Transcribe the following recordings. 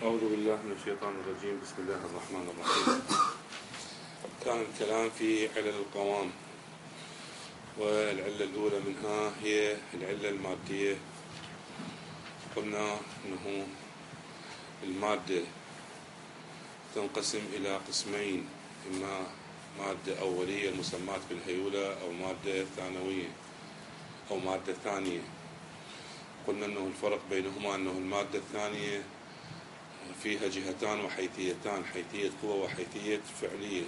أعوذ بالله من الشيطان الرجيم. بسم الله الرحمن الرحيم. كان الكلام في علل القوام، والعلة الأولى منها هي العلة المادية. قلنا أنه المادة تنقسم إلى قسمين، إما مادة أولية مسماة بالهيولة، أو مادة ثانوية أو مادة ثانية. قلنا أنه الفرق بينهما أنه المادة الثانية فيها جهتان وحيثيتان، حيثية قوة وحيثية فعلية،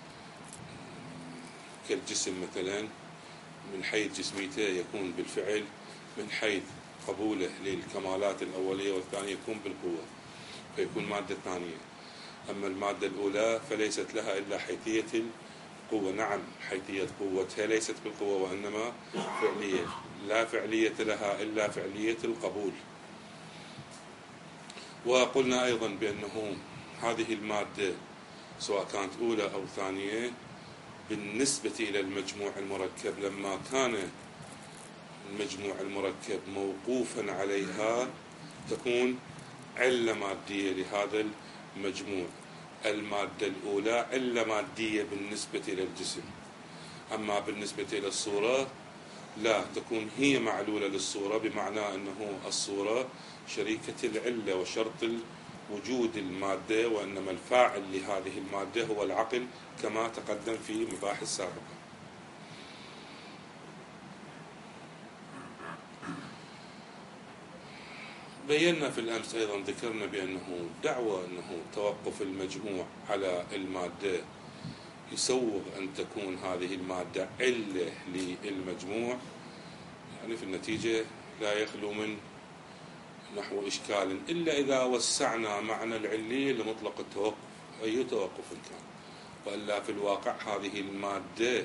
كالجسم مثلا من حيث جسميته يكون بالفعل، من حيث قبوله للكمالات الأولية والثانية يكون بالقوة، فيكون مادة ثانية. أما المادة الأولى فليست لها إلا حيثية القوة. نعم، حيثية قوتها ليست بالقوة وإنما فعلية، لا فعلية لها إلا فعلية القبول. وقلنا أيضا بأنه هذه المادة سواء كانت أولى أو ثانية بالنسبة إلى المجموع المركب، لما كان المجموع المركب موقوفا عليها تكون علة مادية لهذا المجموع. المادة الأولى علة مادية بالنسبة إلى الجسم، أما بالنسبة إلى الصورة لا، تكون هي معلولة للصورة، بمعنى أنه الصورة شريكة العلة وشرط وجود المادة، وإنما الفاعل لهذه المادة هو العقل كما تقدم في مباحث سابقة. بينا في الأمس أيضا، ذكرنا بأنه دعوى أنه توقف المجموع على المادة يسوغ أن تكون هذه المادة علة للمجموع، يعني في النتيجة لا يخلو من نحو إشكال، إلا إذا وسعنا معنى العلية لمطلق التوقف، أي توقف كان، وإلا في الواقع هذه المادة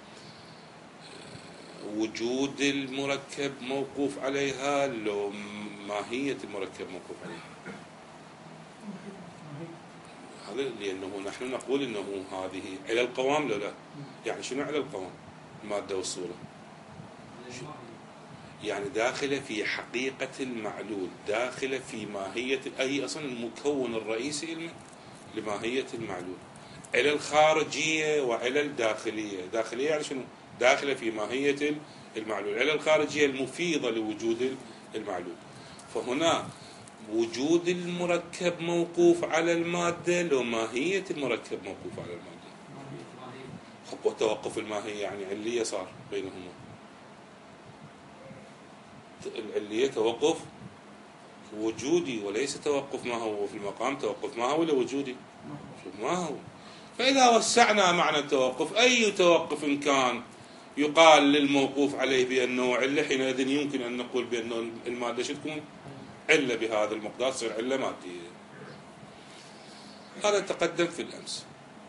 وجود المركب موقوف عليها، لو ماهية المركب موقوف عليها. هذا لأنه نحن نقول أنه هذه على القوام، لا يعني شنو على القوام؟ المادة والصورة يعني داخلة في حقيقة المعلول، داخلة في ماهية، أي أصلا المكون الرئيسي لماهية المعلول. علل خارجية وعلل داخلية. داخلية يعني شنو؟ داخلة في ماهية المعلول. علل خارجية المفيضة لوجود المعلول. فهنا وجود المركب موقوف على المادة، لو ماهية المركب موقوف على المادة. وتوقف الماهية يعني علية صار بينهما. العلية توقف وجودي وليس توقف ما هو في المقام، توقف ما هو لوجودي ما هو. فإذا وسعنا معنى التوقف، أي توقف كان يقال للموقوف عليه بأنه علة، حينئذ يمكن أن نقول بأنه المادة تكون علة بهذا المقدار، تصير علة مادية. هذا تقدم في الأمس.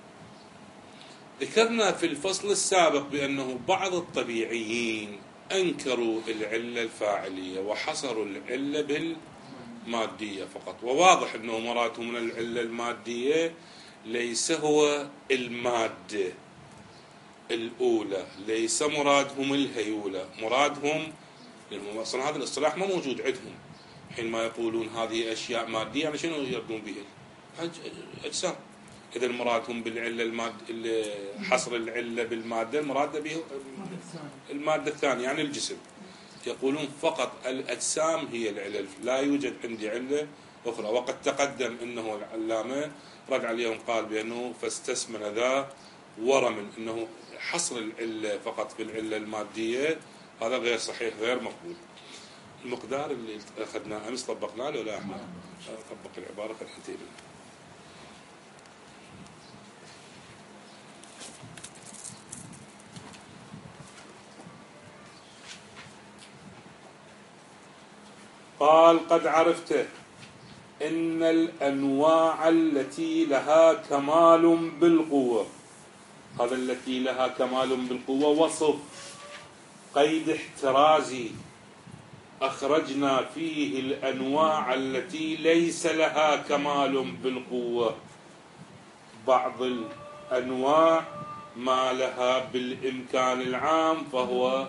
ذكرنا في الفصل السابق بأنه بعض الطبيعيين أنكروا العلة الفاعلية وحصروا العلة بالمادية فقط، وواضح أنه مرادهم من العلة المادية ليس هو المادة الأولى، ليس مرادهم الهيولة، مرادهم، لأنه أصلا هذا الاصطلاح ما موجود عندهم. حينما يقولون هذه أشياء مادية يعني شنو يردون به؟ أجسام. إذا مرادهم بالعلة حصر العلة بالمادة، المراد به المادة الثانية يعني الجسم. يقولون فقط الأجسام هي العلل، لا يوجد عندي علة أخرى. وقد تقدم أنه العلامة رد عليهم قال بأنه فاستثمن ذا ورم، أنه حصر العلة فقط بالعلة المادية هذا غير صحيح، غير مقبول. المقدار اللي أخذناه أمس طبقناه له؟ لا، احنا طبق العبارة فالحنتين. قال قد عرفت إن الأنواع التي لها كمال بالقوة، هذا التي لها كمال بالقوة وصف قيد احترازي أخرجنا فيه الأنواع التي ليس لها كمال بالقوة. بعض الأنواع ما لها بالإمكان العام فهو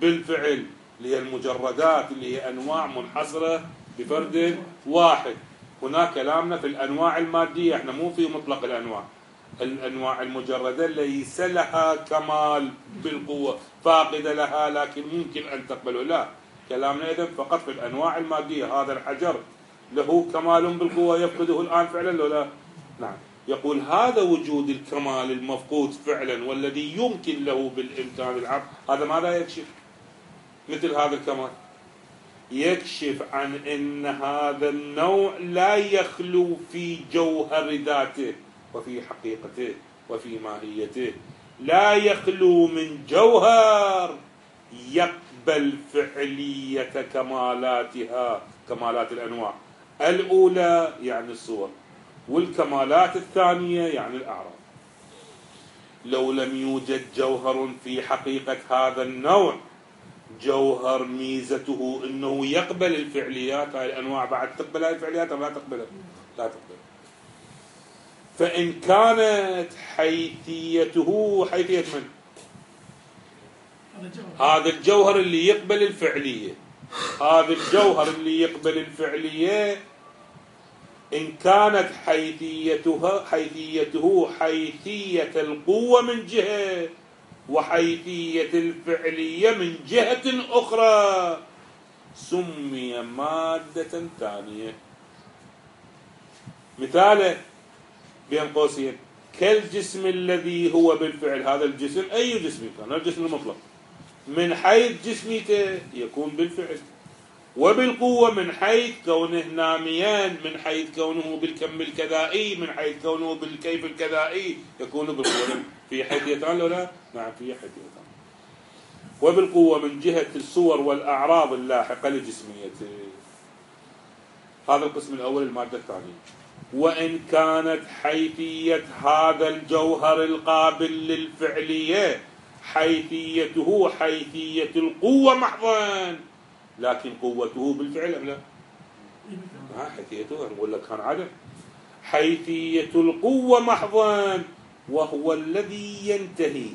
بالفعل، اللي هي المجردات، اللي هي أنواع منحصرة بفرد واحد، هناك كلامنا في الأنواع المادية، احنا مو في مطلق الأنواع. الأنواع المجردة ليس لها كمال بالقوة، فاقدة لها لكن ممكن أن تقبله، لا. كلامنا إذن فقط في الأنواع المادية. هذا الحجر له كمال بالقوة يفقده الآن فعلا لو لا؟ نعم. يقول هذا وجود الكمال المفقود فعلا والذي يمكن له بالإمكان العبد، هذا ماذا يكشف؟ مثل هذا الكمال يكشف عن أن هذا النوع لا يخلو في جوهر ذاته وفي حقيقته وفي ماهيته، لا يخلو من جوهر يقبل فعلية كمالاتها، كمالات الأنواع الأولى يعني الصور، والكمالات الثانية يعني الأعراض. لو لم يوجد جوهر في حقيقة هذا النوع، جوهر ميزته انه يقبل الفعليات، هاي الانواع بعد تقبل هاي الفعليات او لا تقبلها؟ لا تقبل. فان كانت حيثيته حيثية من؟ هذا الجوهر اللي يقبل الفعلية، هذا الجوهر اللي يقبل الفعلية ان كانت حيثيته حيثية القوة من جهة وحيثية الفعلية من جهة أخرى، سمي مادة ثانية. مثاله بين قوسين كالجسم الذي هو بالفعل. هذا الجسم أي جسم كان، الجسم المطلق من حيث جسميته يكون بالفعل، وبالقوة من حيث كونه ناميا، من حيث كونه بالكم الكذائي، من حيث كونه بالكيف الكذائي يكون بالقوة. في حيثيتان لو لا؟ نعم في حيثيتان. وبالقوة من جهة الصور والأعراض اللاحقة لجسميته. هذا القسم الأول المادة الثانية. وإن كانت حيثية هذا الجوهر القابل للفعلية حيثيته حيثية القوة محضا، لكن قوته بالفعل أم لا؟ حيثيته نقول لك كان عدم. حيثية القوة محضا وهو الذي ينتهي.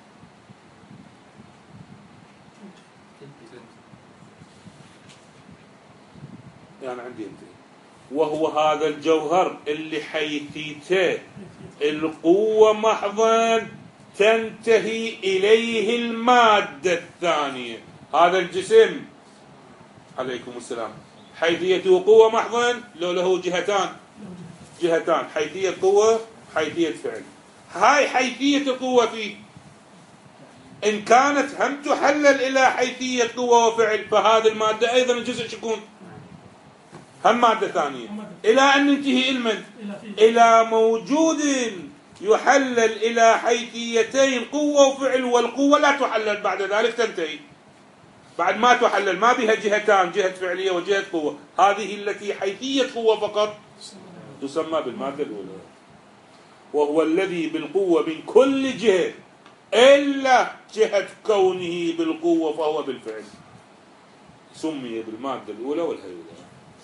يعني عندي ينتهي، وهو هذا الجوهر اللي حيثيته القوة محضا تنتهي إليه المادة الثانية. هذا الجسم عليكم السلام حيثيته قوة محضا لو له جهتان، حيثية قوة حيثية فعل. هاي حيثية القوة فيه إن كانت هم تحلل إلى حيثية قوة وفعل، فهذه المادة أيضا الجزء شكون هم مادة ثانية، إلى أن ننتهي إلى موجود يحلل إلى حيثيتين قوة وفعل، والقوة لا تحلل بعد ذلك تنتهي. بعد ما تحلل ما بها جهتان، جهة فعلية وجهة قوة، هذه التي حيثية قوة فقط تسمى بالمادة الأولى. وهو الذي بالقوة من كل جهة إلا جهة كونه بالقوة فهو بالفعل، سمي بالمادة الأولى والهيئة.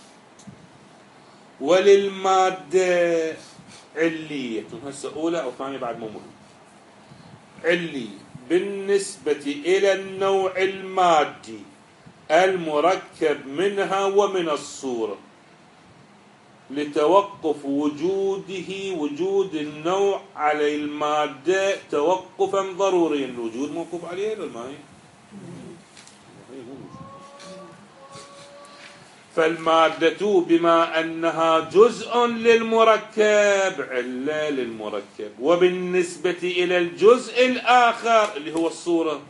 وللمادة علية، هسه أولى أو ثانية بعد مو مهم. علية بالنسبة إلى النوع المادي المركب منها ومن الصورة، لتوقف وجود النوع على المادة توقفا ضروريا. الوجود موقوف عليه ولا ما هي؟ فالمادة بما أنها جزء للمركب علة للمركب. وبالنسبة إلى الجزء الآخر اللي هو الصورة،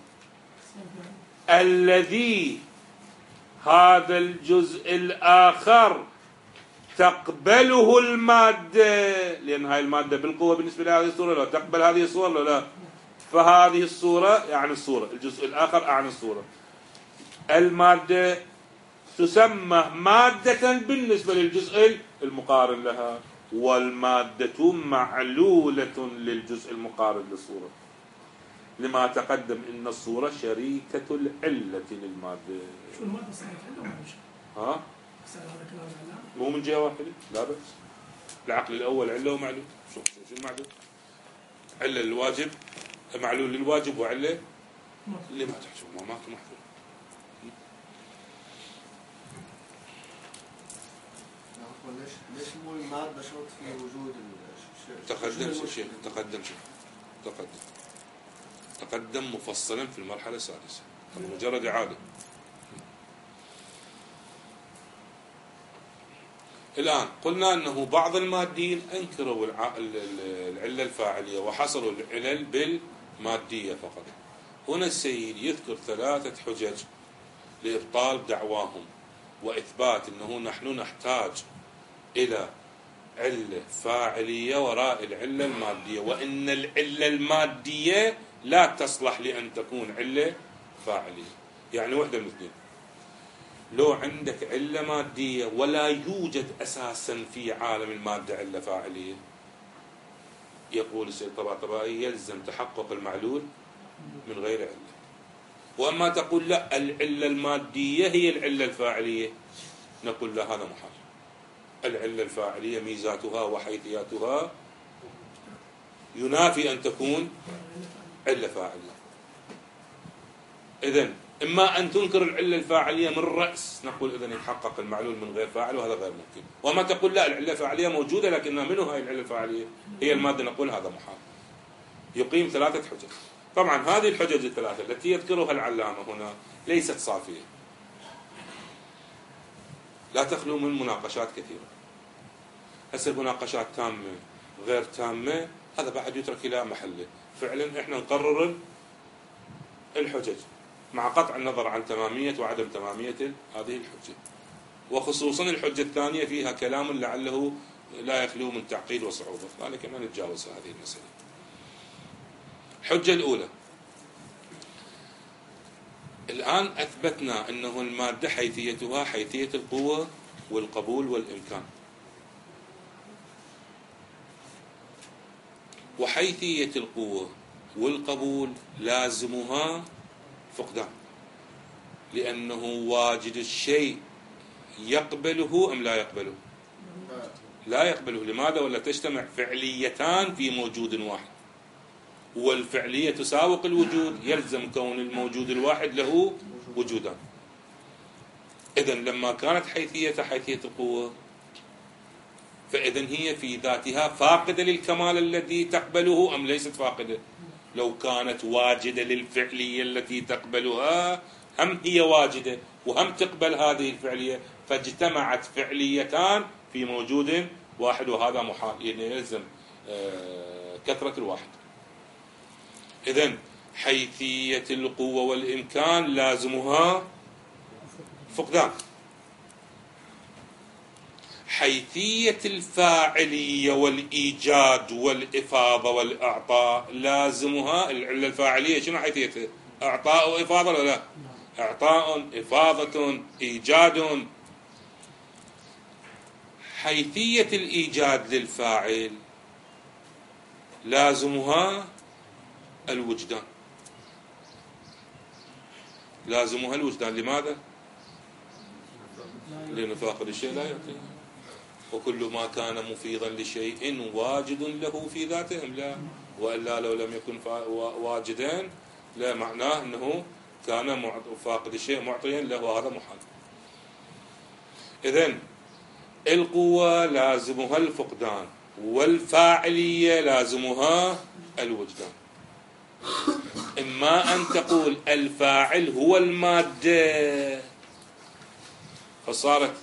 الذي هذا الجزء الآخر تقبله المادة، لأن هاي المادة بالقوة بالنسبة لهذه الصورة لو تقبل هذه الصورة لو لا، فهذه الصورة يعني الصورة، الجزء الآخر عن الصورة. المادة تسمى مادة بالنسبة للجزء المقارن لها، والمادة معلولة للجزء المقارن للصورة، لما تقدم إن الصورة شريكة العلة للمادة. شو المادة صارت عنده ها؟ مو من جهة واحدة، لا بأس. العقل الأول علة ومعلول. شو المعلول؟ علة للواجب، معلول للواجب وعلة لما تحسب ما محذور. ليش مو المادة شرط في وجود تقدم مفصلا في المرحلة السادسة، مجرد إعادة. الآن قلنا أنه بعض المادين أنكروا العلة الفاعلية وحصروا العلل بالمادية فقط. هنا السيد يذكر 3 حجج لإبطال دعواهم وإثبات أنه نحن نحتاج إلى علة فاعلية وراء العلة المادية، وإن العلة المادية لا تصلح لأن تكون علة فاعلية. يعني وحدة من اثنين: لو عندك علة مادية ولا يوجد أساسا في عالم المادة علة فاعلية، يقول السيد الطباطبائي يلزم تحقق المعلول من غير علة. وأما تقول لا العلة المادية هي العلة الفاعلية، نقول لا، هذا محال. العلة الفاعلية ميزاتها وحيثياتها ينافي أن تكون علة فاعلية. إذن إما أن تنكر العلة الفاعلية من الرأس، نقول إذن يتحقق المعلول من غير فاعل، وهذا غير ممكن. وما تقول لا العلة الفاعلية موجودة لكنها منه هاي العلة الفاعلية هي المادة، نقول هذا محال. يقيم 3 حجج. طبعا هذه الحجج ال3 التي يذكرها العلامة هنا ليست صافية، لا تخلو من مناقشات كثيرة. هسه مناقشات تامة غير تامة هذا بعد يترك إلى محله. فعلا احنا نقرر الحجج مع قطع النظر عن تمامية وعدم تمامية هذه الحجة، وخصوصا الحجة الثانية فيها كلام لعله لا يخلو من تعقيد وصعوبة، لذلك ما نتجاوز هذه المسألة. الحجة الأولى: الآن أثبتنا أنه المادة حيثيتها حيثية القوة والقبول والإمكان، وحيثية القوة والقبول لازمها فقدان، لأنه واجد الشيء يقبله أم لا يقبله؟ لا يقبله. لماذا؟ ولا تجتمع فعليتان في موجود واحد، والفعلية تساوق الوجود، يلزم كون الموجود الواحد له وجودان. إذن لما كانت حيثية القوة فإذن هي في ذاتها فاقدة للكمال الذي تقبله أم ليست فاقدة؟ لو كانت واجدة للفعلية التي تقبلها هم هي واجدة وهم تقبل هذه الفعلية، فاجتمعت فعليتان في موجود واحد، وهذا محال، يعني يلزم كثرة الواحد. إذن حيثية القوة والإمكان لازمها فقدان. حيثية الفاعلية والإيجاد والإفاضة والإعطاء لازمها العلة الفاعلية. شنو حيثيتها؟ إعطاء وإفاضة ولا لا؟ إعطاء، إفاضة، إيجاد. حيثية الإيجاد للفاعل لازمها الوجدان، لازمها الوجدان. لماذا؟ لأن فاقد الشيء لا يعطيه، وكل ما كان مفيضا لشيء واجد له في ذاته أم لا؟ وإلا لو لم يكن واجدا لا معناه أنه كان فاقد الشيء معطيا له، هذا محال. إذن القوة لازمها الفقدان، والفاعلية لازمها الوجدان. إما أن تقول الفاعل هو المادة، فصارت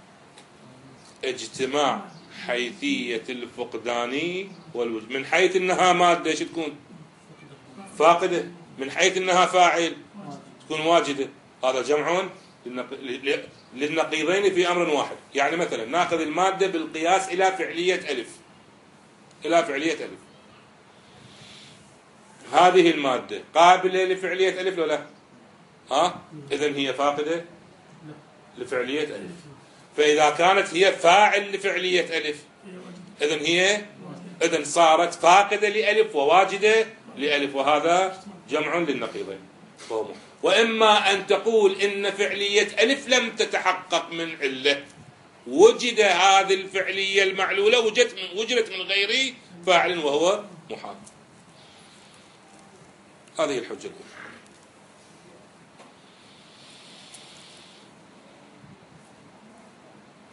اجتماع حيثية الفقدان والوجود. من حيث أنها مادة ايش تكون؟ فاقدة. من حيث أنها فاعل تكون واجدة. هذا جمع للنقيضين في أمر واحد. يعني مثلا ناخذ المادة بالقياس إلى فعلية ألف، إلى فعلية ألف. هذه المادة قابلة لفعلية ألف ولا لا؟ إذن هي فاقدة لفعلية ألف. فإذا كانت هي فاعل لفعلية ألف إذن صارت فاقدة لألف وواجدة لألف، وهذا جمع للنقيضين. وإما أن تقول إن فعلية ألف لم تتحقق من علة، وجد هذه الفعلية المعلولة وجدت من غير فاعل وهو محال. هذه الحجة الأولى.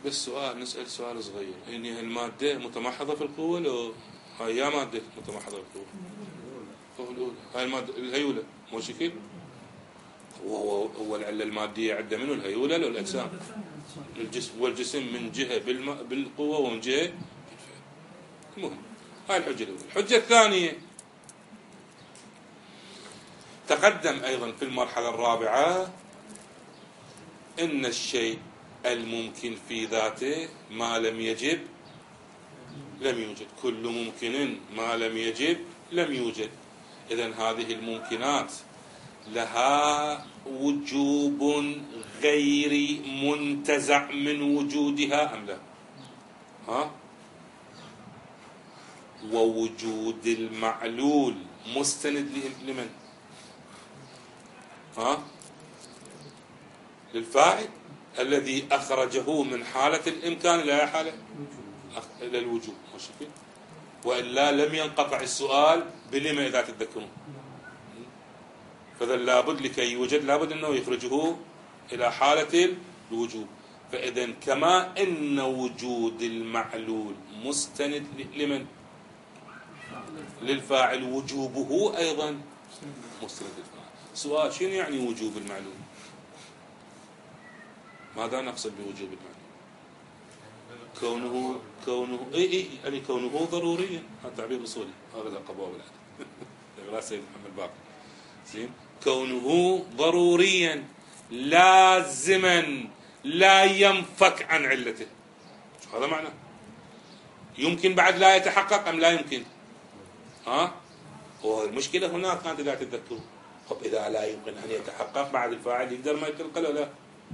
بس سؤال، نسأل سؤال صغير، يعني المادة متمحضة في القوة لو هاي يا مادة متمحضة في القوة؟ القوة الأولى هاي المادة الهيولة مو شكل؟ هو العلة المادية عندها منه الهيولة لو الأجسام؟ الجسم، والجسم من جهة بالقوة ومن جهة بالفعل. المهم هاي الحجة الأولى. الحجة الثانية تقدم أيضا في المرحلة الرابعة إن الشيء الممكن في ذاته ما لم يجب لم يوجد، كل ممكن ما لم يجب لم يوجد. إذن هذه الممكنات لها وجوب غير منتزع من وجودها أم لا؟ ووجود المعلول مستند لمن؟ للفاعل الذي أخرجه من حالة الإمكان إلى حالة إلى الوجوب، وإلا لم ينقطع السؤال بلما إذا تتذكرون. فإذا لابد لكي يوجد لابد أنه يخرجه إلى حالة الوجوب. فإذا كما أن وجود المعلول مستند لمن؟ للفاعل، وجوبه أيضا مستند للفاعل. سؤال، شنو يعني وجوب المعلول؟ ماذا نقصد بوجوب المعلول؟ يعني كونه ضروريا، هذا تعبير اصولي، هذا لقبه بالعاده سيد محمد باقر. زين، كونه ضروريا لازما لا ينفك عن علته، شو هذا معنى؟ يمكن بعد لا يتحقق ام لا يمكن؟ والمشكله هناك كانت لا تتذكروا. طب اذا لا يمكن ان يتحقق بعد الفاعل يقدر ما يتنقل ولا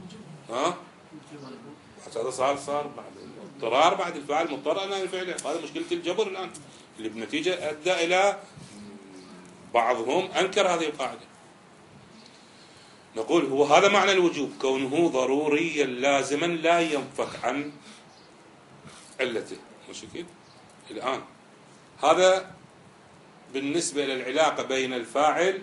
هذا صار بعد اضطرار، بعد الفاعل مضطر ان يفعله. هذا مشكله الجبر الان اللي بنتيجه ادى الى بعضهم انكر هذه القاعده. نقول هو هذا معنى الوجوب، كونه ضروريا لازما لا ينفك عن علته. مشكل الان هذا بالنسبه للعلاقه بين الفاعل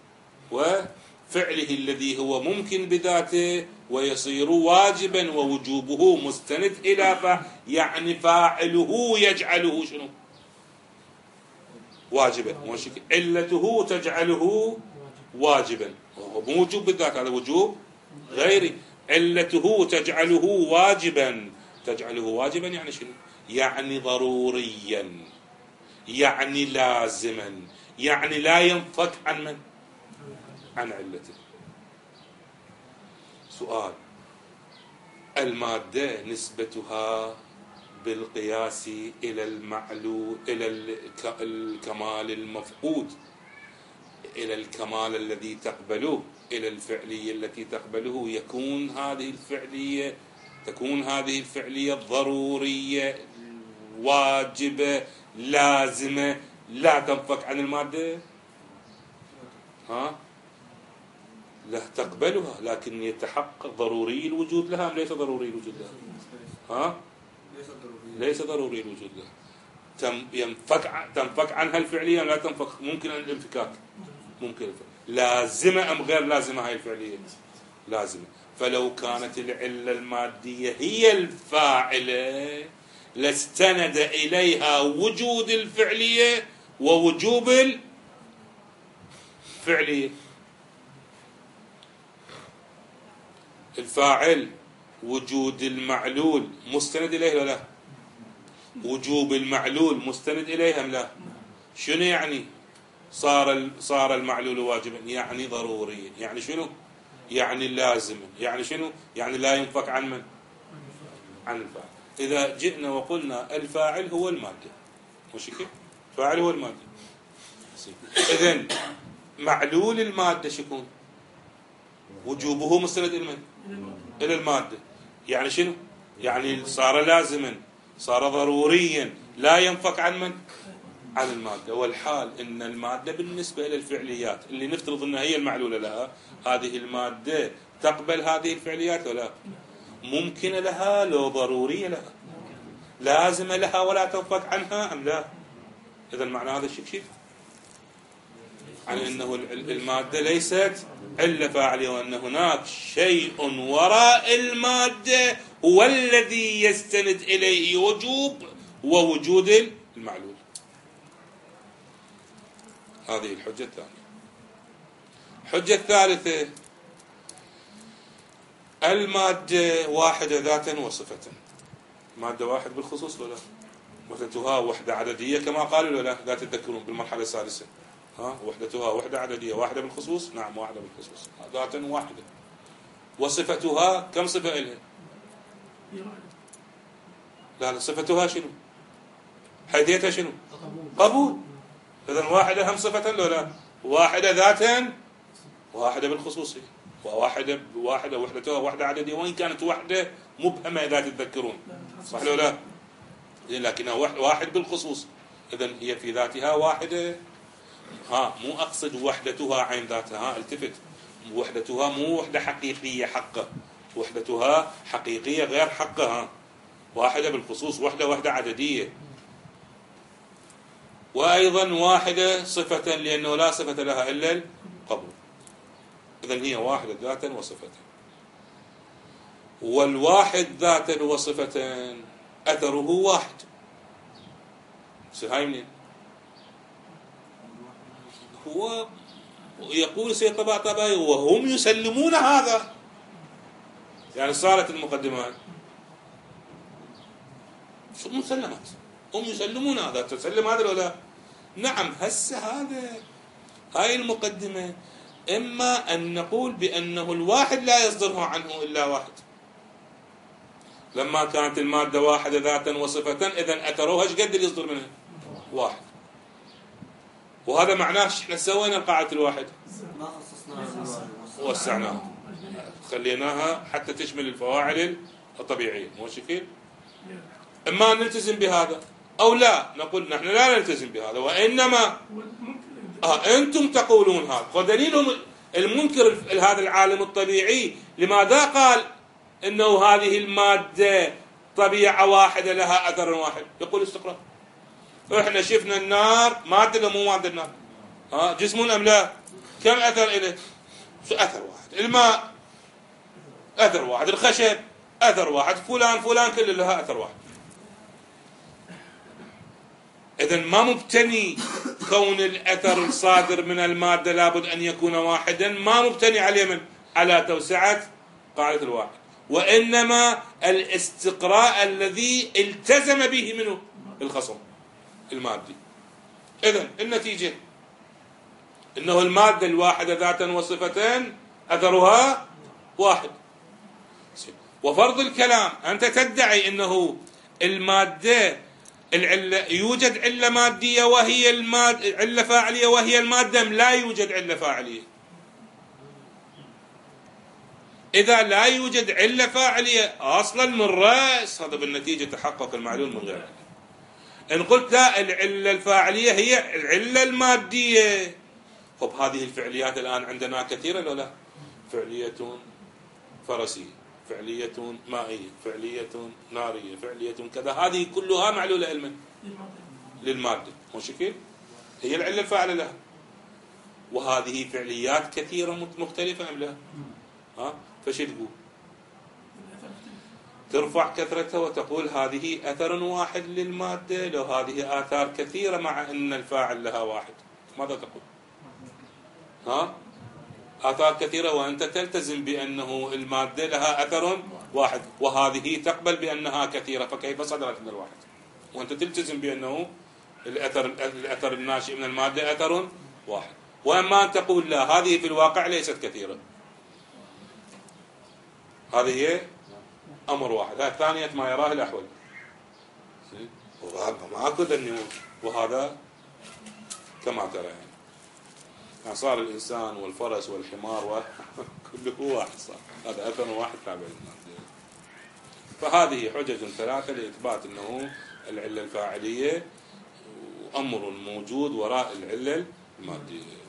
وفعله الذي هو ممكن بذاته ويصير واجبا ووجوبه مستند إلى يعني فاعله يجعله شنو؟ واجبا. علته تجعله واجبا، وهو موجوب بالذات، هذا وجوب غيري. علته تجعله واجبا، تجعله واجبا يعني شنو؟ يعني ضروريا، يعني لازما، يعني لا ينفك عن من؟ عن علته. سؤال، المادة نسبتها بالقياس إلى المعلول، إلى الكمال المفقود، إلى الكمال الذي تقبله، إلى الفعلية التي تقبله، تكون هذه الفعلية ضرورية واجبة لازمة لا تنفك عن المادة؟ لا تقبلها، لكن يتحقق ضروري الوجود لها أم ليس ضروري الوجود لها؟ ليس ضروري الوجود لها. تنفك عنها الفعلية أم لا تنفك؟ ممكن الانفكاك، ممكن الانفكاك. لازمة أم غير لازمة هاي الفعلية؟ لازمة. فلو كانت العلة المادية هي الفاعلة لاستند إليها وجود الفعلية ووجوب الفعلية. الفاعل وجود المعلول مستند إليه ولا لا؟ وجوب المعلول مستند إليه أم لا؟ شنو يعني صار المعلول واجبا؟ يعني ضروريا، يعني شنو؟ يعني لازما، يعني شنو؟ يعني لا ينفك عن من؟ عن الفاعل. إذا جئنا وقلنا الفاعل هو المادة، مش كده؟ الفاعل هو المادة. إذن معلول المادة شكون؟ وجوبه مستند إلى من؟ إلى المادة. يعني شنو؟ يعني صار لازما، صار ضروريا لا ينفك عن من؟ عن المادة. والحال إن المادة بالنسبة إلى الفعليات اللي نفترض أنها هي المعلولة لها، هذه المادة تقبل هذه الفعليات ولا ممكن لها لو ضرورية لها، لازم لها ولا تنفك عنها أم لا؟ إذن معنى هذا الشيء عن أنه المادة ليست علة فاعلية، وأن هناك شيء وراء المادة هو الذي يستند إليه ووجود المعلول. هذه الحجة الثانية. الحجة الثالثة: المادة واحدة ذاتا وصفة. مادة واحد بالخصوص ولا وحدتها وحدة عددية كما قالوا ولا لا تتذكرون بالمرحلة السادسة؟ وحدتها وحدة عددية، واحدة بالخصوص. نعم واحدة بالخصوص، ذاتا واحدة. وصفتها كم صفة إلها؟ لا صفتها شنو؟ حيثيتها شنو؟ قبول. إذن واحدة هم صفة لو لا؟ واحدة ذاتا، واحدة بالخصوص، وحدتها وحدة عددية، وإن كانت وحدة مبهمة إذا تتذكرون، صح لو لا؟ لكنها واحد بالخصوص، إذن هي في ذاتها واحدة. مو أقصد وحدتها عين ذاتها، التفت، وحدتها مو وحدة حقيقية حقه، وحدتها حقيقية غير حقها. واحدة بالخصوص، وحدة عددية، وأيضا واحدة صفة، لأنه لا صفة لها إلا القبول. إذن هي واحدة ذاتا وصفة. والواحد ذاتا وصفة أثره واحد. هاي منين؟ هو يقول سيد طباطبائي وهم يسلمون هذا، يعني صارت المقدمات شو مسلمات، هم يسلمون هذا. تسلم هذا ولا؟ نعم. هسه هاي المقدمة إما أن نقول بأنه الواحد لا يصدره عنه إلا واحد. لما كانت المادة واحدة ذاتا وصفة، إذن أثروها ايش قد يصدر منها؟ واحد. وهذا معناه احنا سوينا قاعدة الواحد، ما خصصناها ووسعناها، خليناها حتى تشمل الفواعل الطبيعية. مو شكل؟ إما نلتزم بهذا أو لا، نقول نحن لا نلتزم بهذا، وإنما أنتم تقولون هذا. ودليلهم المنكر هذا العالم الطبيعي لماذا قال إنه هذه المادة طبيعة واحدة لها أثر واحد؟ يقول استقرأ. إحنا شفنا النار مادة ولا مو مادة النار؟ جسم أم لا؟ كم أثر إليه؟ أثر واحد. الماء أثر واحد، الخشب أثر واحد، فلان كل لها أثر واحد. إذن ما مبتني كون الأثر الصادر من المادة لابد أن يكون واحدا، ما مبتني عليه على توسعة قاعدة الواحد، وإنما الاستقراء الذي التزم به منه الخصم المادي. إذن النتيجة إنه المادة الواحدة ذاتا وصفتين أثرها واحد. وفرض الكلام أنت تدعي أنه المادة العلة يوجد علة مادية وهي علة فاعلية وهي المادة، لا يوجد علة فاعلية. إذا لا يوجد علة فاعلية أصلا من رأس، هذا بالنتيجة تحقق المعلول من غير علة. إن قلت لا، العلة الفاعلية هي العلة المادية. طب هذه الفعليات الآن عندنا كثيرة ولا لا؟ فعلية فرسية، فعلية مائية، فعلية نارية، فعلية كذا، هذه كلها معلولة علما للمادة. مو شكل؟ هي العلة الفاعلة لها. وهذه فعليات كثيرة مختلفة أم لا؟ فش تقول؟ ترفع كثرتها وتقول هذه أثر واحد للمادة، لو هذه آثار كثيرة مع أن الفاعل لها واحد. ماذا تقول؟ آثار كثيرة وأنت تلتزم بأنه المادة لها أثر واحد، وهذه تقبل بأنها كثيرة، فكيف صدرت من الواحد؟ وأنت تلتزم بأنه الأثر الناشئ من المادة أثر واحد. وأما أن تقول لا، هذه في الواقع ليست كثيرة، هذه هي أمر واحد، هذا ثانية ما يراه الأحول، ماكو ذنون. وهذا كما ترى يعني صار الإنسان والفرس والحمار كله واحد صار، هذا أثر واحد تابع للمادة. فهذه حجج ثلاثة لإثبات أنه العلة الفاعلية أمر موجود وراء العلة المادية.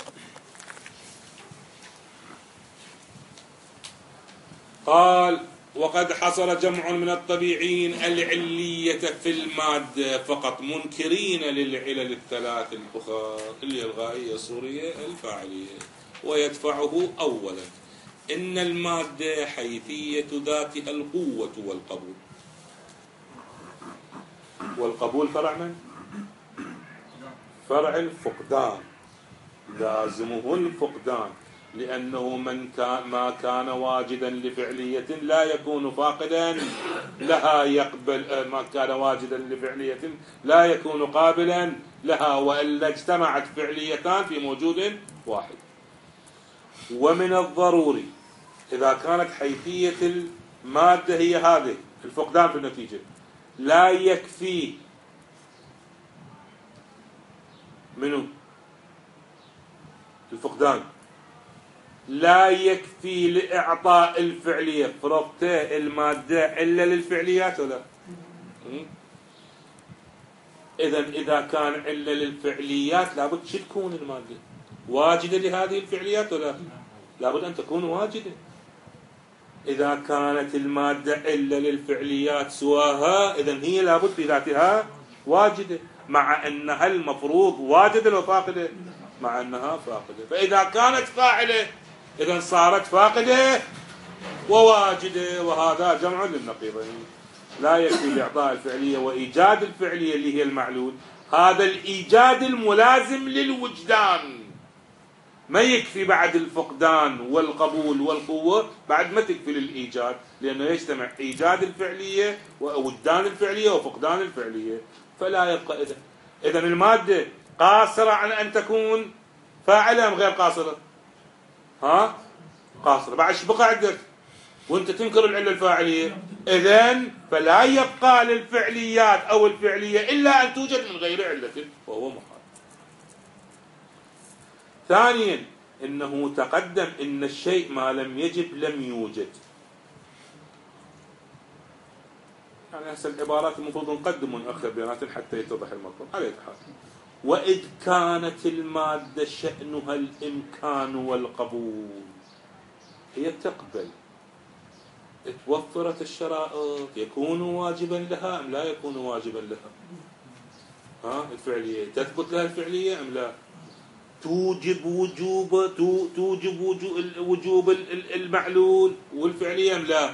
قال وقد حصر جمع من الطبيعيين العلية في المادة فقط، منكرين للعلل الثلاث الأخرى اللي الغائية الصورية الفاعلية. ويدفعه أولا إن المادة حيثية ذاتها القوة والقبول. والقبول فرع من؟ فرع الفقدان، لازمه الفقدان، لأنه ما كان واجدا لفعلية لا يكون فاقدا لها، يقبل ما كان واجدا لفعلية لا يكون قابلا لها، وإلا اجتمعت فعليتان في موجود واحد. ومن الضروري إذا كانت حيثية المادة هي هذه الفقدان في النتيجة، لا يكفي منه الفقدان، لا يكفي لإعطاء الفعلية. فرضت المادة إلا للفعليات ولا؟ إذا كان إلا للفعليات لابد شو تكون المادة؟ واجدة لهذه الفعليات ولا؟ لابد أن تكون واجدة. إذا كانت المادة إلا للفعليات سواها، إذن هي لابد بذاتها واجدة، مع أنها المفروض واجدة وفاقدة، مع أنها فاقدة. فإذا كانت فاعلة إذن صارت فاقدة وواجدة، وهذا جمع للنقيضين. لا يكفي لإعطاء الفعلية وإيجاد الفعلية اللي هي المعلول، هذا الإيجاد الملازم للوجدان، ما يكفي بعد الفقدان والقبول والقوة، بعد ما تكفي للإيجاد، لأنه يجتمع إيجاد الفعلية ووجدان الفعلية وفقدان الفعلية، فلا يبقى. إذن المادة قاصرة عن أن تكون فاعلة أم غير قاصرة؟ قاصرة. بعد ايش بقى عندك وانت تنكر العلة الفاعلية؟ إذن فلا يبقى للفعليات أو الفعلية إلا أن توجد من غير علة، وهو محال. ثانيا إنه تقدم إن الشيء ما لم يجب لم يوجد. يعني هسه العبارات المفروض نقدم ونأخر بيانات حتى يتضح المطلب. على حال، وإذ كانت المادة شأنها الإمكان والقبول، هي تقبل، توفرت الشرائط، يكون واجبا لها أم لا يكون واجبا لها؟ الفعلية تثبت لها الفعلية أم لا؟ توجب وجوب المعلول والفعلية أم لا؟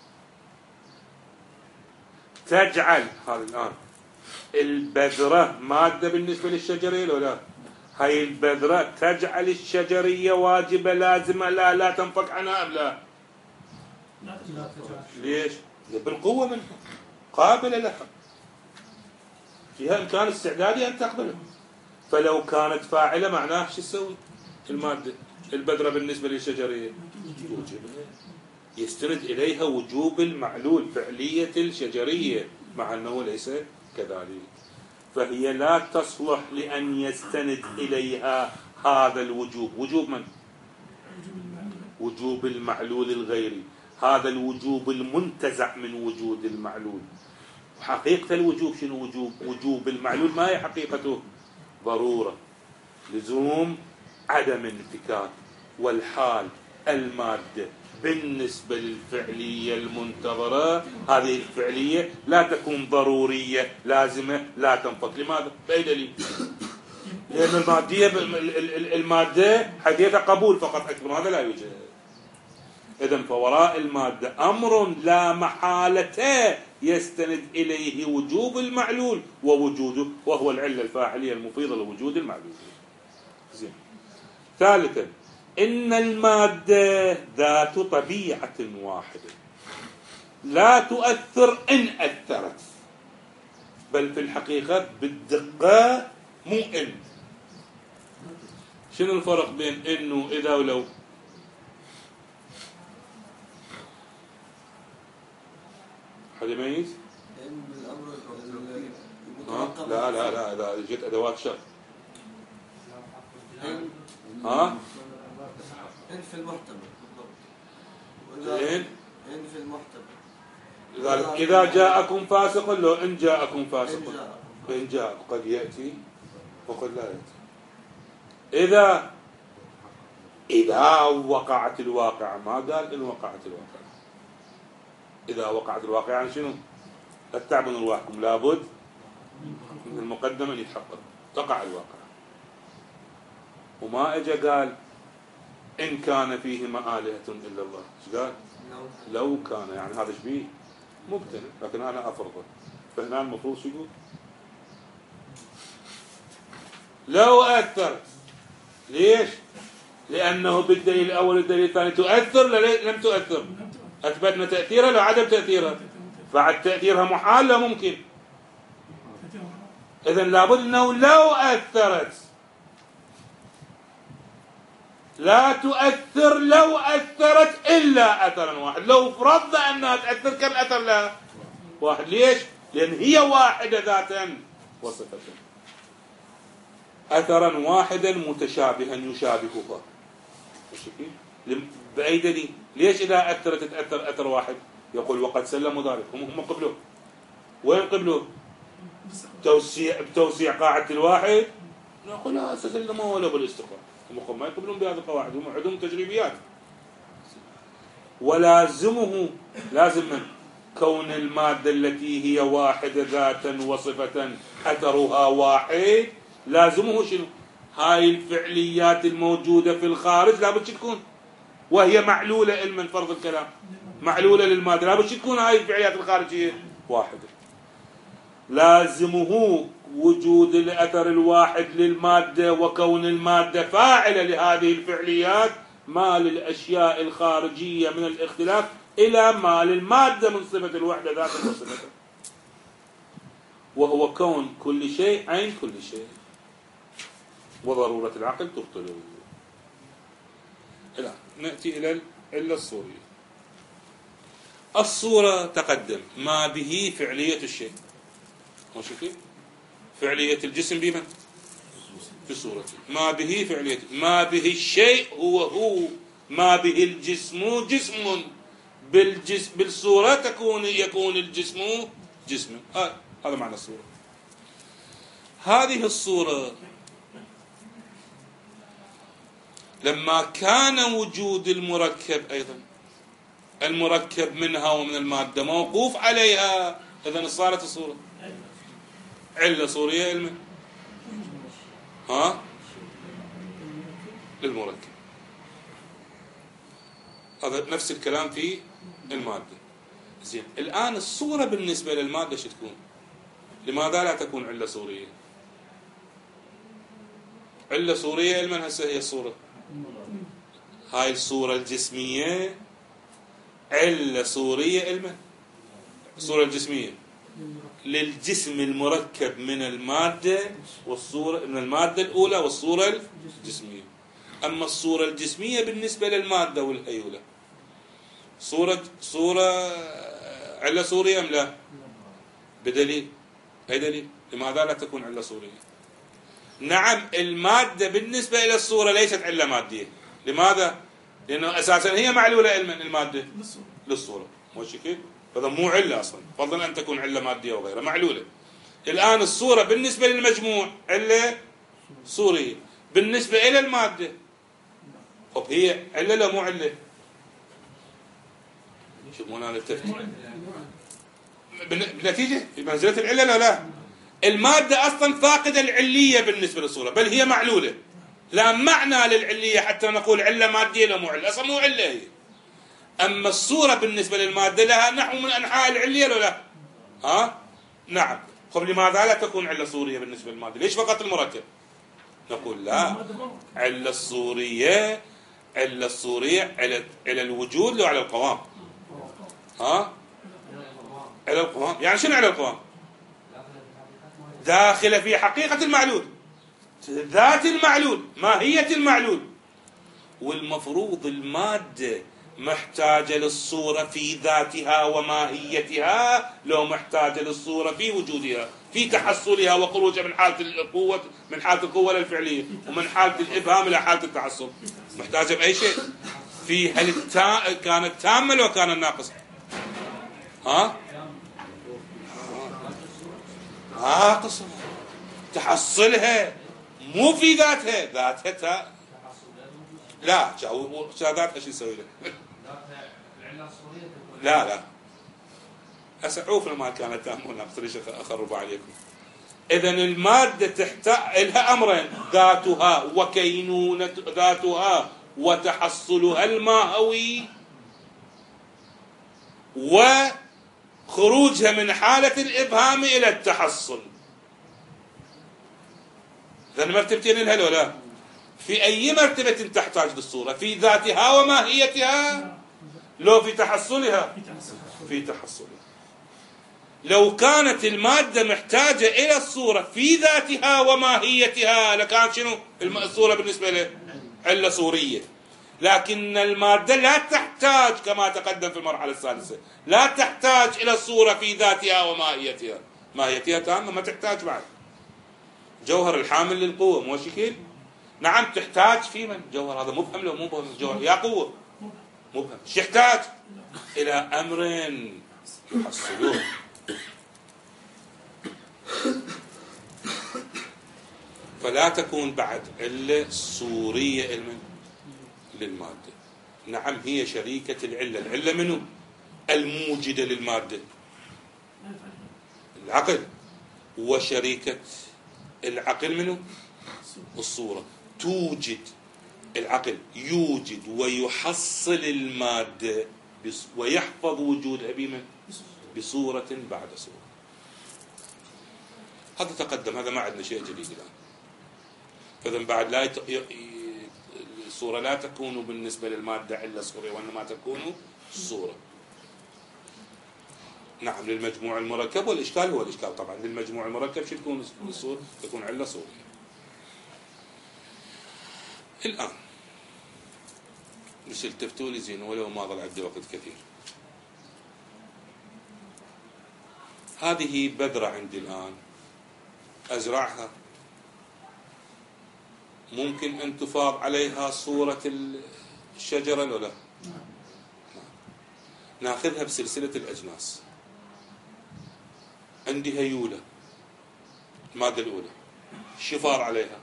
تجعل هذا الآن البذرة مادة بالنسبة للشجرية لو لا؟ هاي البذرة تجعل الشجرية واجبة لازمة لا تنفك عنها أم لا؟ ليش؟ بالقوة منها، قابلة لها، فيها إمكان استعدادي أن تقبلها. فلو كانت فاعلة معناه شو تسوي؟ المادة البذرة بالنسبة للشجرية توجبها، يستند إليها وجوب المعلول فعلية الشجرية، مع أنه ليس كذلك. فهي لا تصلح لأن يستند إليها هذا الوجوب. وجوب من؟ وجوب المعلول الغيري، هذا الوجوب المنتزع من وجود المعلول. حقيقة الوجوب شنو؟ وجوب المعلول ما هي حقيقته؟ ضرورة، لزوم عدم انفكاك. والحال المادة بالنسبة للفعلية المنتظرة، هذه الفعلية لا تكون ضرورية لازمة لا تنفك. لماذا؟ بأي دليل؟ لأن المادة حديثة قبول فقط أكبر، هذا لا يوجد. إذن فوراء المادة أمر لا محالة يستند إليه وجوب المعلول ووجوده، وهو العلة الفاعلية المفيضة لوجود المعلول. زين. ثالثا إن المادة ذات طبيعة واحدة لا تؤثر إن أثرت، بل في الحقيقة بالدقة مو إن. شنو الفرق بين إن وإذا ولو؟ حد يميز؟ إن بالأمر لا إذا جت أدوات شرط. إن في المحتمل بالضبط. إن في المحتمل. إذا جاءكم فاسق، لو إن جاءكم فاسق، فإن جاء قد يأتي وقد لا يأتي. إذا وقعت الواقعة، ما قال إن وقعت الواقعة. إذا وقعت الواقعة يعني شنو؟ لا تتعبون أرواحكم، لابد من المقدم أن يتحقق تقع الواقعة. وما إجا قال إن كان فيهما آلهة إلا الله، إيش قال؟ لو كان، يعني هذا شبيه ممتنع، لكن أنا أفرضه. فهنا المفروض شو يقول؟ لو أثرت. ليش؟ لأنه بالدليل الأول والدليل الثاني تؤثر لم تؤثر. أثبتنا تأثيرها لو عدم تأثيرها، بعد تأثيرها محال لا ممكن. إذن لابد أنه لو أثرت، لا تؤثر لو أثرت إلا أثرا واحد. لو فرضنا أنها تأثر كم أثر لها؟ واحد. ليش؟ لأن هي واحدة ذاتا وصفة، أثرا واحدا متشابها يشابهها. بأي دليل؟ ليش إذا أثرت تأثر أثر واحد؟ يقول وقد سلموا ذلك، هم قبلوه. وين قبلوه؟ بتوسيع قاعدة الواحد. نقول لا سلموا ولا بالاستقرار. هم ما يقبلون بهذه القواعد، هم عندهم تجريبيات. ولازمه لازم من كون المادة التي هي واحدة ذاتا وصفة أثرها واحد، لازمه شنو؟ هاي الفعليات الموجودة في الخارج لابد تكون، وهي معلولة علما فرض الكلام، معلولة للمادة، لابد تكون هاي الفعليات الخارجية واحدة. لازمه وجود الأثر الواحد للمادة، وكون المادة فاعلة لهذه الفعليات، ما للأشياء الخارجية من الاختلاف إلى ما للمادة من صفة الوحدة ذات وصفته، وهو كون كل شيء عين كل شيء، وضرورة العقل تبطله. الآن نأتي إلى العلة الصورية. الصورة تقدم ما به فعلية الشيء، ماشي كيف؟ فعلية الجسم بمن؟ بصورته. ما به فعلية، ما به الشيء هو ما به الجسم جسم، بالصورة يكون الجسم جسما. هذا معنى الصورة. هذه الصورة لما كان وجود المركب أيضا، المركب منها ومن المادة موقوف عليها، إذن صارت الصورة علة صورية علما للمركب. هذا نفس الكلام في المادة. زين، الآن الصورة بالنسبة للمادة شو تكون؟ لماذا لا تكون علة صورية؟ علة صورية علما هسه هي الصورة، هاي الصورة الجسمية علة صورية علما. الصورة الجسمية للجسم المركب من المادة، والصورة من المادة الأولى والصورة الجسمية. أما الصورة الجسمية بالنسبة للمادة والهيولة صورة علة صورية أم لا؟ بدليل، أي دليل؟ لماذا لا تكون علة صورية؟ نعم، المادة بالنسبة إلى الصورة ليست علة مادية. لماذا؟ لأنه أساسا هي معلولة علما المادة للصورة، ماشي كيف؟ هذا مو علة أصلا، فضلا أن تكون علة مادية وغيرها، معلولة. الآن الصورة بالنسبة للمجموع علة صورية، بالنسبة إلى المادة طب هي علة لا مو علة؟ شوفون هذا التفكير بنتيجة في منزلة العلة. لا المادة أصلا فاقدة العلية بالنسبة للصورة، بل هي معلولة، لا معنى للعلية حتى نقول علة مادية لا مو علة، أصلا مو علة هي. أما الصورة بالنسبة للمادة لها نحو من أنحاء العلية ولا لا؟ نعم. طب لماذا لا تكون علة صورية بالنسبة للمادة؟ ليش فقط المركب؟ نقول لا، علة الصورية على الوجود لو على القوام. على القوام، يعني شنو على القوام؟ داخلة في حقيقة المعلول، ذات المعلول، ماهية المعلول. والمفروض المادة محتاجة للصورة في ذاتها وماهيتها، لو محتاجة للصورة في وجودها، في تحصلها وخروجها من حالة القوة، من حالة القوة للفعلية، ومن حالة الإبهام إلى حالة التحصل. محتاجة بأي شيء في هل كانت تامة لو كانت ناقصة؟ ناقصة. تحصلها مو في ذاتها لا ذات ايش يسوي له؟ لا أسعوفنا ما كانت تأمرنا أقترش أخرب عليكم. إذن المادة تحتاج لها أمرين: ذاتها وكينونة ذاتها وتحصلها الماهوي، وخروجها من حالة الإبهام إلى التحصل. إذن مرتبتين لها لولا. في أي مرتبة تحتاج للصورة؟ في ذاتها وماهيتها، لو في تحصلها؟ في تحصلها. لو كانت المادة محتاجة إلى الصورة في ذاتها وماهيتها لكانت شنو الصورة بالنسبة له؟ علة صورية. لكن المادة لا تحتاج كما تقدم في المرحلة السادسة، لا تحتاج إلى الصورة في ذاتها وماهيتها، ماهيتها تامة ما تحتاج بعد. جوهر الحامل للقوة مو شكل؟ نعم تحتاج في من؟ جوهر هذا مبهم لو مو مبهم؟ جوهر يا قوة مبهم. شو يحتاج؟ إلى أمر يحصلوه. فلا تكون بعد علة صورية للمادة. نعم هي شريكة العلة. العلة منو؟ الموجدة للمادة، العقل. وشريكة العقل منو؟ الصورة. توجد العقل، يوجد ويحصل المادة ويحفظ وجودها بمن؟ بصورة بعد صورة. هذا تقدم، هذا ما عندنا شيء جديد الآن. فإذا بعد لا الصورة لا تكون بالنسبة للمادة علة صورية، وإنما تكون صورة. نعم للمجموع المركب، والإشكال هو الإشكال طبعا. للمجموع المركب شو تكون الصورة؟ تكون علة صورية. الآن بس التفتوا لي زين ولو ما ظل عندي وقت كثير. هذه بذرة عندي الآن أزرعها، ممكن أن تفاض عليها صورة الشجرة لو لا؟ ناخذها بسلسلة الأجناس. عندي هيولة، المادة الأولى شو فاض عليها؟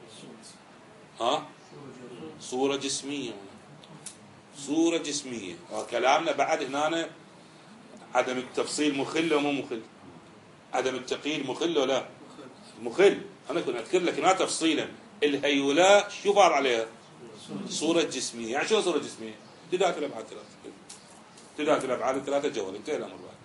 صورة جسمية. صورة جسمية. وكلامنا بعد هنا عدم التفصيل مخل ومو مخل، عدم التقييد مخل ولا مخل. أنا كنت أذكر لك هنا تفصيلا. الهيولة شو فاض عليها؟ صورة جسمية. يعني شو صورة جسمية؟ تدات الأبعاد ثلاثة. تدات الأبعاد الثلاثة جوهر. انتهى الأمر بعد.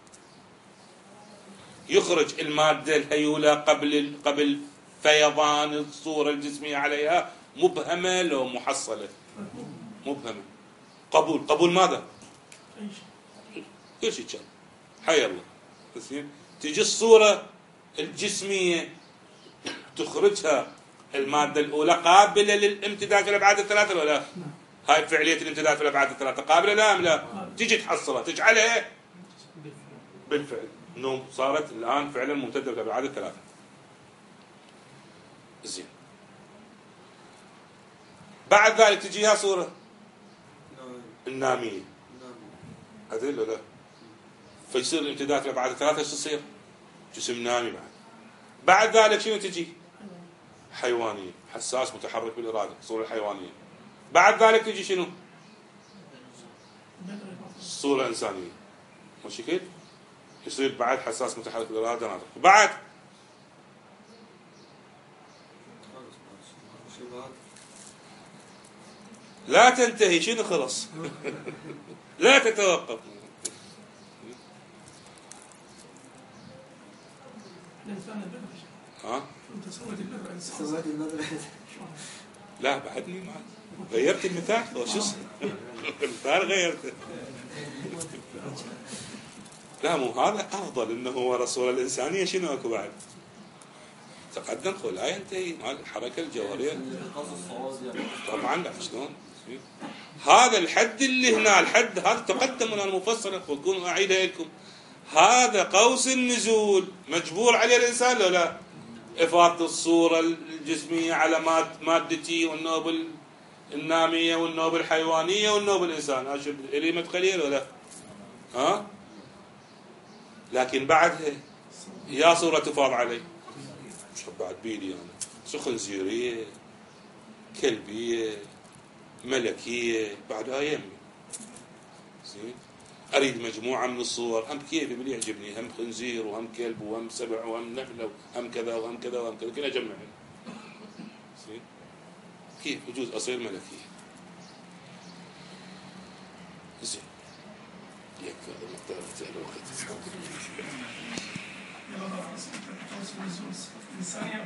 يخرج المادة الهيولة قبل فيضان الصورة الجسمية عليها مبهمة لو محصلة؟ مبهمة. قبول ماذا؟ كل شيء كان حي الله. تجي الصورة الجسمية تخرجها المادة الأولى قابلة للامتداد في الأبعاد الثلاثة ولا لا؟ هاي فعلية الامتداد في الأبعاد الثلاثة قابلة لا أم لا؟ تجي تحصلها تجعلها بالفعل إنه صارت الآن فعلا ممتدة في الأبعاد الثلاثة. زين. بعد ذلك تجيها صورة النامية. أدري ولا لا؟ فيصير الامتداد في الأبعاد الثلاثة شو تصير؟ جسم نامي. بعد ذلك شنو تجي؟ حيوانية، حساس متحرك بالإرادة، صورة الحيوانية. بعد ذلك تجي شنو؟ صورة إنسانية. ماشي كيف؟ يصير بعد حساس متحرك بالإرادة ناطق. بعد لا تنتهي. شنو خلص؟ لا تتوقف. لا بعدني ما غيرت المثال. شو المثال غيرته. لا مو هذا أفضل إنه هو رسول الإنسانية. شنو أكو بعد؟ تقدم خو لا ينتهي مال الحركة الجوهرية طبعا. لا شلون هذا الحد اللي هنا، الحد هذا تقدم من المفصل. أكون أعيدها لكم. هذا قوس النزول مجبور عليه الإنسان لو لا؟ إفاضة الصورة الجسمية على مادتي، والنوب النامية والنوب الحيوانية والنوب الإنسان. أشوف إلي مدخلية ولا ها؟ لكن بعدها يا صورة تفاض علي شو بعد بيدي أنا؟ خنزيرية، كلبية، ملكية، بعدها يمي. اريد مجموعه من الصور، هم كيفي اللي يعجبني، هم خنزير وهم كلب وهم سبع وهم نمله وهم كذا وهم كذا وهم كذا، كل اجمعهم. زين؟ كيف يجوز اصير ملكي؟ زين. يكفي هذا المقدار الوقت.